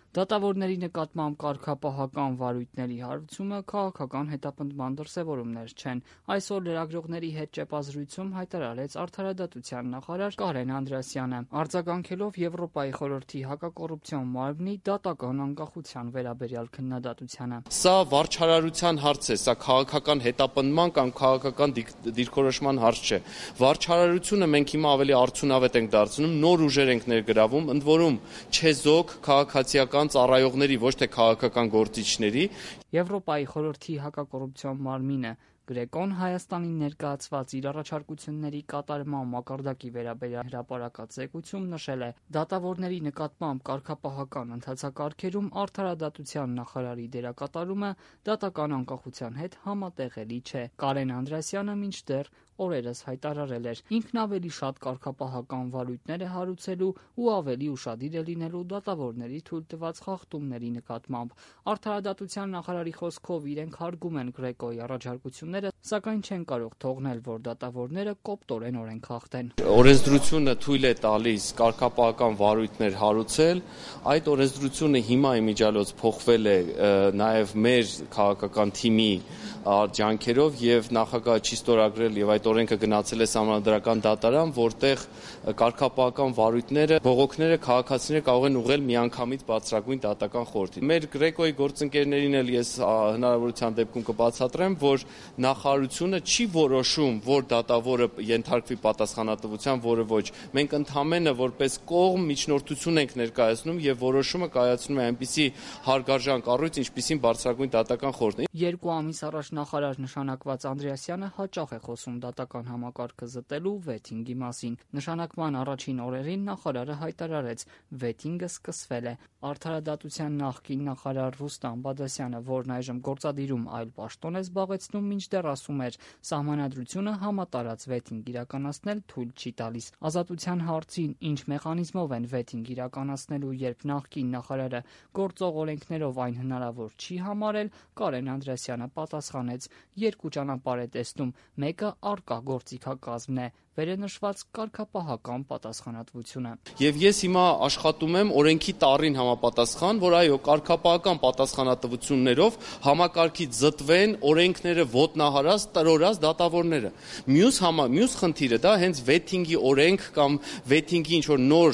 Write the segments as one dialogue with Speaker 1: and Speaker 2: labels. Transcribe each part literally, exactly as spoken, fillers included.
Speaker 1: Դատավորների նկատմամբ կարգապահական վարույթների հարուցումը քաղաքական հետապնդման դրսևորումներ չեն։ Այսօր լրագրողների հետ ճեպազրույցում հայտարարեց Արդարադատության նախարար Կարեն Անդրեասյանը, արձագանքելով Եվրոպայի խորհրդի հակակոռուպցիոն մարմնի դատական անկախության վերաբերյալ քննադատությանը։
Speaker 2: Սա վարչարարության հարց է, սա քաղաքական հետապնդման կամ քաղաքական դիրքորոշման հարց չէ։ Վարչարարությունը մենք հիմա ավելի արդյունավետ ենք դարձնում, նոր ուժեր ենք ներգրավում, ընդ որում չեզոք քաղաքացիական ծառայողների, ոչ թե քաղաքական գործիչների։
Speaker 1: Եվրոպայի խորհրդի հակակոռուպցիոն մարմինը Գրեկոն Հայաստանին ներկայացված իր առաջարկությունների կատարման մակարդակի վերաբերյալ հրապարակած զեկույցում նշել է. դատավորների նկատմամբ կարգապահական ընթացակարգերում արդարադատության նախարարի դերակատարումը դատական անկախության հետ համատեղելի չէ։ Կարեն Անդրեասյանը մինչդեռ օրերս հայտարարել էր. ինքն ավելի շատ կարգապահական վարույթներ է հարուցելու ու ավելի ուշադիր է լինելու դատավորների թույլ տված խախտումների նկատմամբ։ Արդարադատության նախարարի խոսքով իրենք հարգում են Գրեկոյի առաջարկությունները, սակայն չեն կարող թողնել, որ դատավորները կոպտորեն օրենք խախտեն։
Speaker 2: Օրենսդրությունը թույլ է տալիս կարգապահական վարույթներ հարուցել, այդ օրենսդրությունը հիմա իմիջիալոց փոխվել է նաև մեր քաղաքական թիմի ջանքերով եւ նախագահը չի ստորագրել եւ այդ օրենքը գնացել է սահմանադրական դատարան, որտեղ կարգապահական վարույթները, բողոքները քաղաքացիները կարող են ուղղել միանգամից բարձրագույն դատական խորհրդին։ Մեր Գրեկոյի գործընկերներին էլ ես հնարավորության դեպքում կբացատրեմ, որ նախարարությունը չի որոշում, որ դատավորը ենթարկվի պատասխանատվության, որը ոչ։ Մենք ընդհանրապես որպես կողմ միջնորդություն ենք ներկայացնում եւ որոշումը կայացնում է այնպիսի հարգարժան կառույց, ինչպիսին բարձրագույն դատական խորհուրդն է։
Speaker 1: Երկու ամիս առաջ նախարար նշանակված Անդրեասյանը հաճախ է խոսում դատական համակարգը զտելու վեթինգի մասին։ Նշանակման առաջին օրերին նախարարը հայտարարեց. վեթինգը սկսվել է։ Արդարադատության նախկին նախարար Ռուստամ Բադասյանը, որն այժմ գործադիրում այլ պաշտոն է զբաղեցնում, մինչդեռ ասում էր, սահմանադրությունը համատարած վեթինգ իրականացնել թույլ չի տալիս։ Ազատության հարցին, ինչ մեխանիզմով են վեթինգ իրականացնելու, երբ նախկին նախարարը գործող օրենքներով այն հնարավոր չի համարել, Կարեն Անդրեասյանը պատասխանեց. երկու ճանապարհ է տեսնում, մեկը առկա գործիքակազմն է, վերենշված կարգապահական պատասխանատվությունը։
Speaker 2: Եվ ես հիմա աշխատում եմ օրենքի տառին համապատասխան, որ այո, կարգապահական պատասխանատվություններով համակարգից զտվեն օրենքները ոտնահարած, տրորած դատավորները։ Մյուս համա, մյուս խնդիրը դա հենց վեթինգի օրենք կամ վեթինգի ինչ որ նոր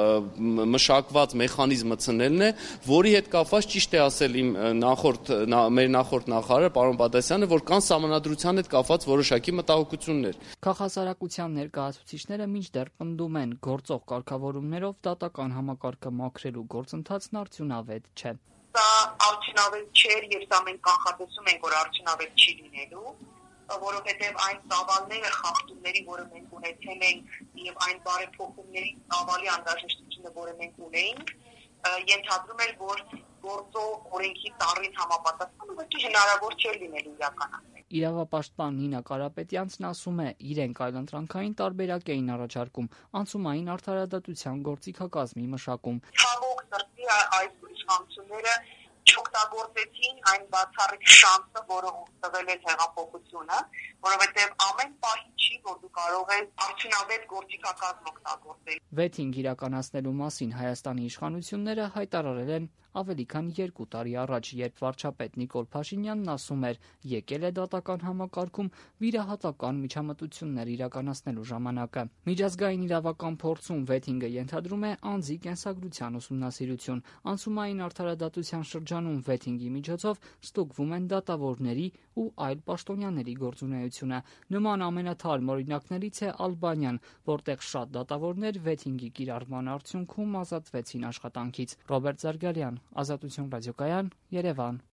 Speaker 2: մշակված մեխանիզմը ցնելն է, որի հետ կապված ճիշտ է ասել իմ նախորդ մեր նախորդ նախարարը պարոն Բադասյանը, որ կան սահմանադրության հետ կապված որոշակի մտահոգություններ։
Speaker 1: Քաղաքասարակության ներկայացուցիչները մինչդեռ պնդում են, գործող կարգավորումներով դատական համակարգը մաքրելու գործընթացն արդյունավետ չէ։
Speaker 3: Սա արդյունավետ չէ եւ սա մենք կանխատեսում ենք, որ արդյունավետ չի լինելու, որովհետեւ այն ծավալները խախտումների, որը մենք ունեցել ենք, եւ այն բարեփոխումների ծավալի անհրաժեշտությունը, որը մենք ունեինք, ենթադրում էր, որ գործող օրենքի տառին համապատասխան ուղղակի հնարավոր չէ լինելու իրականացնել։
Speaker 1: Իրավապաշտպան Նինա Կարապետյանցն ասում է, իրենք այլընտրանքային տարբերակ էին առաջարկում անցումային արդարադատության գործիքակազմի մշակում։
Speaker 3: Ցավոք սրտի այս իշխանությունները չօգտագործեցին այն բացառիկ շանսը, որը տվել է հեղափոխությունը, որովհետև ամեն պահի չի, որ դու կարող ես արդյունավետ գործիքակազմ օգտագործել։
Speaker 1: Վեթինգ իրականացնելու մասին Հայաստանի իշխանությունները հայտարարել են ավելի քան երկու տարի առաջ, երբ վարչապետ Նիկոլ Փաշինյանն ասում էր, եկել է դատական համակարգում վիրահատական միջամտություններ իրականացնելու ժամանակը։ Միջազգային իրավական փորձում վեթինգը ենթադրում է անձի կենսագրության ուսումնասիրություն։ Անցումային արդարադատության շրջանում վեթինգի միջոցով ստուգվում են դատավորների ու այլ պաշտոնյաների գործունեությունը։ Նման ամենաթարմ օրինակներից է Ալբանիան, որտեղ շատ դատավորներ վեթինգի կիրառման արդյունքում ազատվեցին աշխատանքից։ Ռոբերտ Զարգարյան, Ազատություն ռադիոկայան, Երևան։